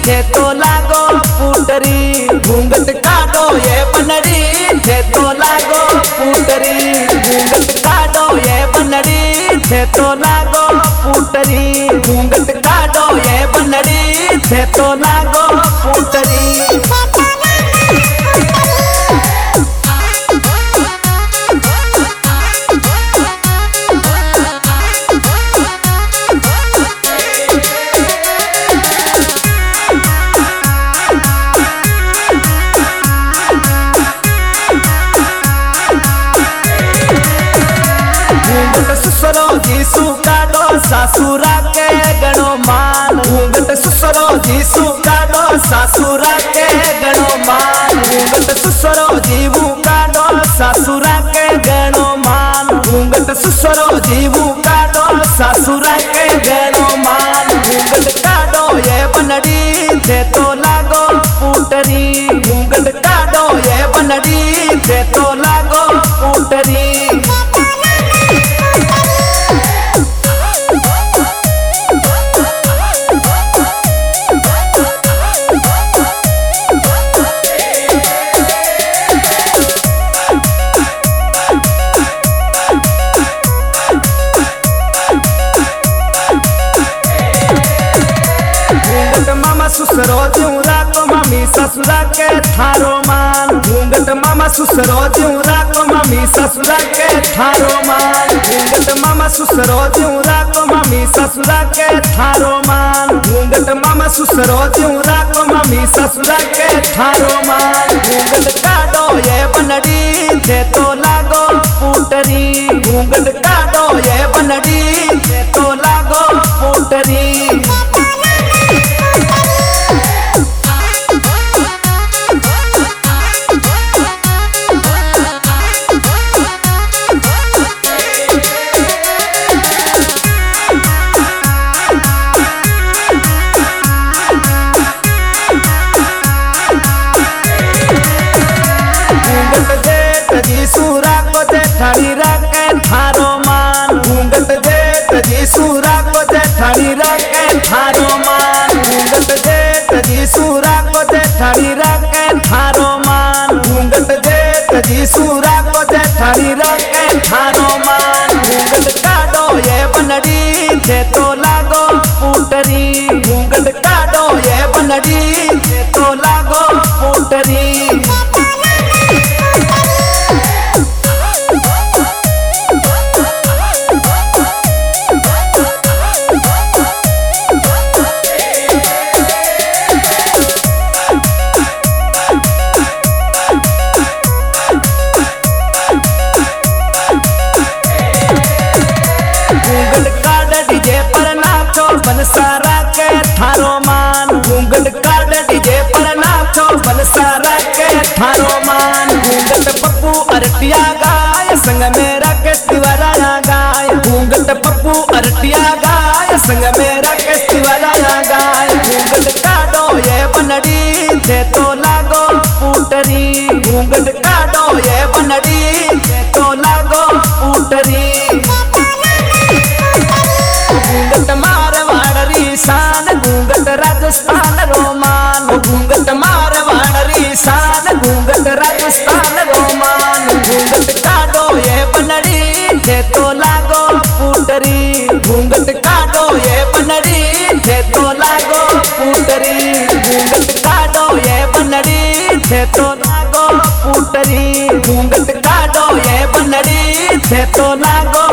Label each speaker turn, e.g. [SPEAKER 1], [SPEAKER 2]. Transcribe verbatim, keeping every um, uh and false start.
[SPEAKER 1] थे तो लागो पुटरी घूंघट काटो ये बनड़ी थे तो लागो पुटरी घूंघट काटो ये बनड़ी थे तो लागो पुटरी घूंघट काटो ये बनड़ी थे तो लागो पुटरी। ससुरो जीसु काटो सासुरा के गणो मान घूंघट ससुरो जीसु काटो सासुरा के गणो मान घूंघट ससुरो जीवू काटो सासुरा के गणो मान घूंघट ससुरो जीवू काटो सासुरा के गणो मान घूंघट काटो ये बनड़ी थे तो लागो पुटरी घूंघट काटो ये बनड़ी थे तो लागो पुटरी। मामा ससुरो जिउरा को मम्मी ससुरा के थारो मान घूंघट मामा ससुरो जिउरा को मम्मी ससुरा के थारो मान घूंघट मामा ससुरो जिउरा को मम्मी ससुरा के थारो मान घूंघट मामा ससुरो जिउरा को मम्मी ससुरा के थारो मान घूंघट काटो ये बनड़ी थे तो लागो पुटरी घूंघट काटो ये बनड़ी थे तो लागो पुटरी। जीसूरा को जेठानी रखे थारो मान घूंघट जेठ जीसूरा को जेठानी रखे थारो मान घूंघट जेठ जीसूरा को जेठानी रखे थारो मान घूंघट जेठ जीसूरा को जेठानी रखे थारो मान घूंघट काटो ये बनड़ी थे तो लागो पुटरी घूंघट काटो ये बनड़ी थे तो लागो पुटरी। डीजे पर नाचो बनसारा के थारो मान घूंघट काट डीजे पर नाचो बनसारा के थारो मान घूंघट पप्पू अरटिया गाय संग मेरा के तिवारा गाय घूंघट पप्पू अरटिया गाय संग मेरा के तिवारा गाय घूंघट काटो ये बनड़ी थे तो लागो पुटरी घूंघट काटो ये बनड़ी थे तो लागो पुटरी। घूंघट मारवाड़ी शान घूंघट राजस्थान रोमान घूंघट मारवाड़ी शान घूंघट राजस्थान रोमान घूंघट काटो ये बनड़ी थे तो लागो पुटरी घूंघट काटो ये बनड़ी थे तो लागो पुटरी घूंघट काटो ये बनड़ी थे तो लागो पुटरी घूंघट काटो ये बनड़ी थे तो लागो